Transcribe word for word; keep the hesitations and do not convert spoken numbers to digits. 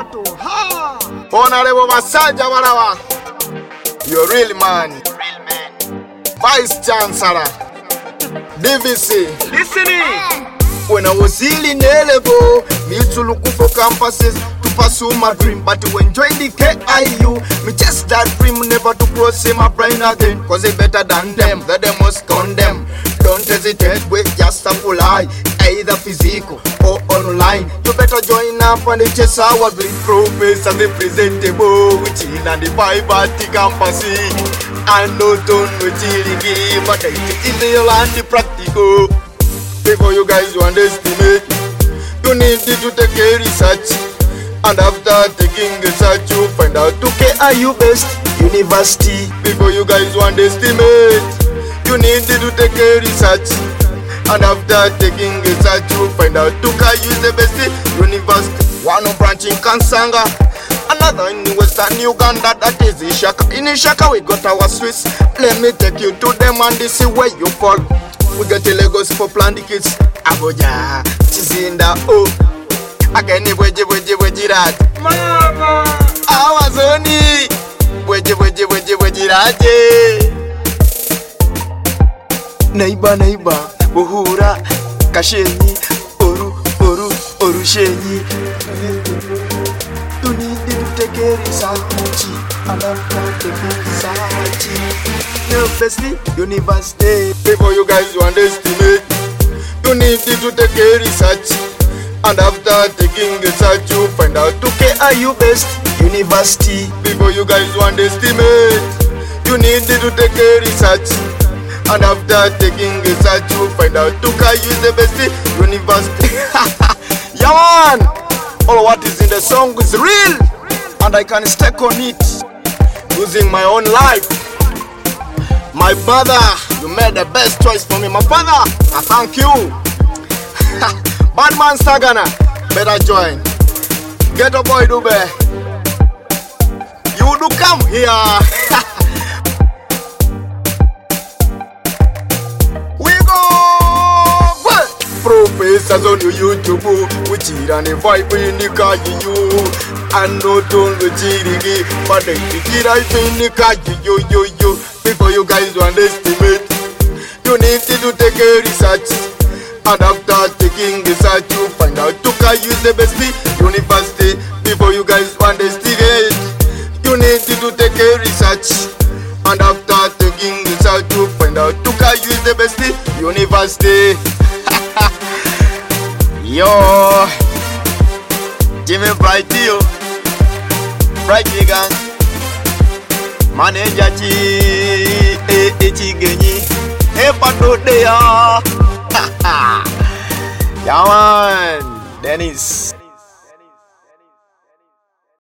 moto. Ha! Honorable Masaja Warawa, you're real man. Real man. Vice Chancellor, D V C. Listening. When I was healing eligible, me to look for campuses to pursue my dream. But when join the K I U, me just that dream never to cross in my brain again. Cause it's better than them, that they must condemn. Don't hesitate, wait, just apply. Either physical or online. You better join up and it's just our dream. Professor representable, which in the Bible campus. I know don't know chilling, but it's in the land practical. Before you guys underestimate, you need to take a research. And after taking research, you find out to K I U best university. Before you guys underestimate, you need to take a research. And after taking research, you find out to K I U is the best university. One branch in Kansanga, another in Western Uganda, that is Ishaka. In Ishaka we got our Swiss. Let me take you to them and this is where you fall. We got the Lagos for planty kids. Abuja, Chizinda, oh. Again, weji weji weji rat. Mama. Awazoni. Weji weji weji weji raje. Neighbor neighbor, Buhura, Kashenyi, Oru, Oru, Orushenyi. You need to take a research. And after taking research, university, university. Before you guys underestimate, you need to take a research. And after taking research, you find out to K I U best university. Before you guys underestimate, you need to take a research. And after taking research, you find out to K I U is the best university. Yeah man, all what is in the song is real, and I can stake on it using my own life. My brother, you made the best choice for me. My father, I thank you. Badman Sagana, better join. Ghetto boy Dube, you do come here. We go. Well, professors on your YouTube, which is an vibe in the car you. And not only Jirigi, but they get I in the car you yo yo. Before you guys underestimate, you need to take a research. And after taking research, you find out to K I U is the best university. Before you guys underestimate, you need to take a research. And after taking research, you find out to K I U is the best university. Yo, Jimmy Bright, yo, Bright gang, manager chi, eh, eh, chigenyi, eh, pato de ya. Yeah man, Dennis.